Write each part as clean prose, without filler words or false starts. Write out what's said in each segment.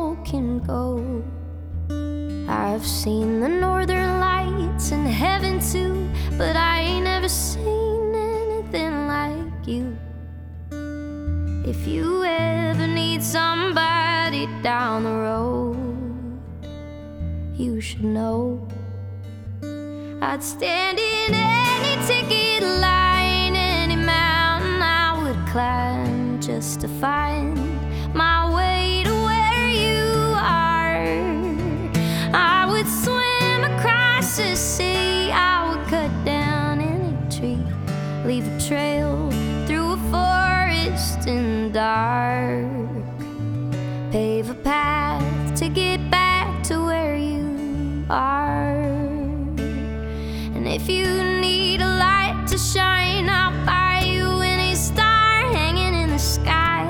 soul can go. I've seen the northern lights in heaven too, but I ain't never seen anything like you. If you ever need somebody down the road, you should know I'd stand in any ticket line, any mountain I would climb just to find my way to where you are. I would swim across the sea, I would cut down any tree, leave a trail through a forest in the dark, pave a path to get back to where you are. And if you need a light to shine, I'll buy you any star hanging in the sky.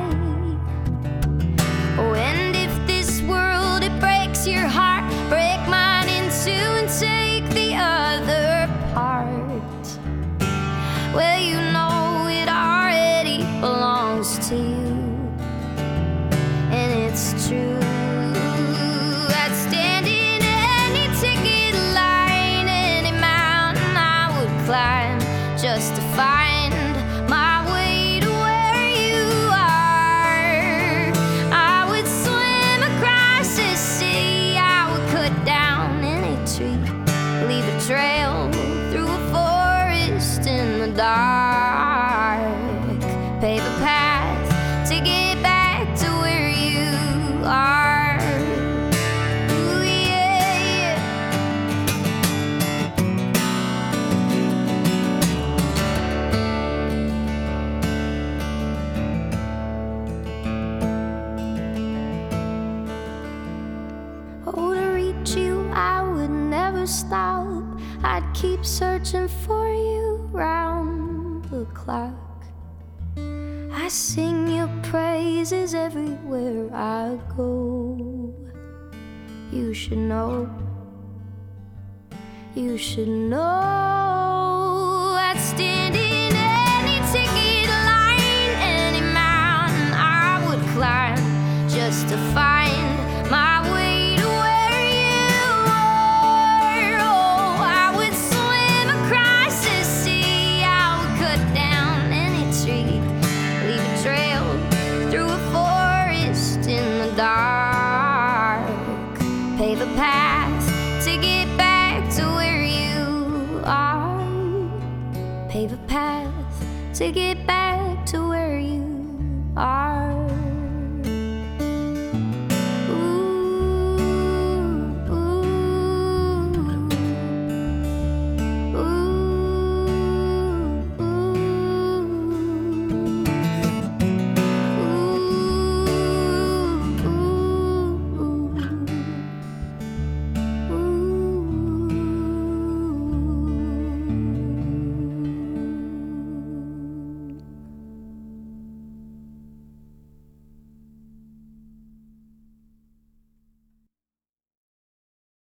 Oh, and if this world, it breaks your heart, break mine in two and take the other part. Well, you know it already belongs to you, and it's true. I'd stand in any ticket line, any mountain I would climb just to find my way to where you are. I would swim across the sea, I would cut down any tree, leave a trail through a forest in the dark, pave a path to get back to where you are. Ooh, yeah, yeah. Oh, to reach you, I would never stop. I'd keep searching for you round the clock. I sing your praises everywhere I go. You should know, you should know. I'd stand in any ticket line, any mountain I would climb just to find my way to where you are. Oh, I would swim across the sea, I would cut down any tree, leave a trail through a forest in the dark, pave a path to get back to where you are, pave a path to get back to where you are.